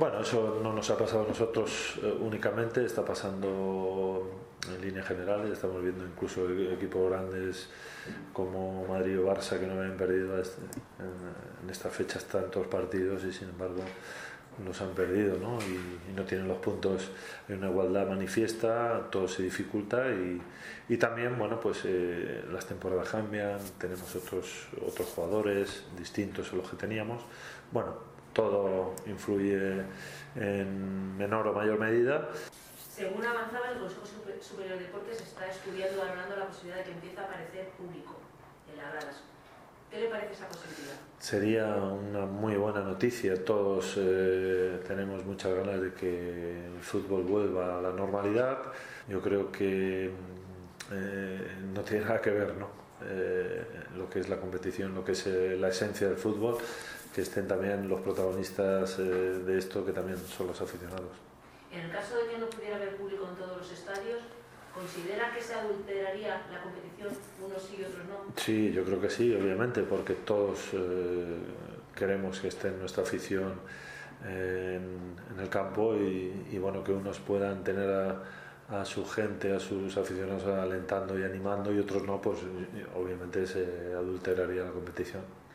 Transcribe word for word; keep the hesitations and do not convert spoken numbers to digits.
Bueno, eso no nos ha pasado a nosotros eh, únicamente, está pasando en líneas generales. Estamos viendo incluso equipos grandes como Madrid o Barça que no habían perdido este, en, en esta fecha tantos partidos y sin embargo los han perdido, ¿no? Y, y no tienen los puntos. Hay una igualdad manifiesta, todo se dificulta y, y también, bueno, pues eh, las temporadas cambian, tenemos otros otros jugadores distintos a los que teníamos. Bueno, todo influye en menor o mayor medida. Según avanzaba, el Consejo Superior de Deportes está estudiando y valorando la posibilidad de que empiece a aparecer público en las gradas. ¿Qué le parece esa posibilidad? Sería una muy buena noticia. Todos eh, tenemos muchas ganas de que el fútbol vuelva a la normalidad. Yo creo que eh, no tiene nada que ver, ¿no? Eh, lo que es la competición, lo que es eh, la esencia del fútbol, que estén también los protagonistas eh, de esto, que también son los aficionados. En el caso de que no pudiera haber público en todos los estadios, ¿considera que se adulteraría la competición, unos sí y otros no? Sí, yo creo que sí, obviamente, porque todos eh, queremos que esté nuestra afición eh, en, en el campo y, y bueno, que unos puedan tener a, a su gente, a sus aficionados alentando y animando y otros no, pues obviamente se adulteraría la competición.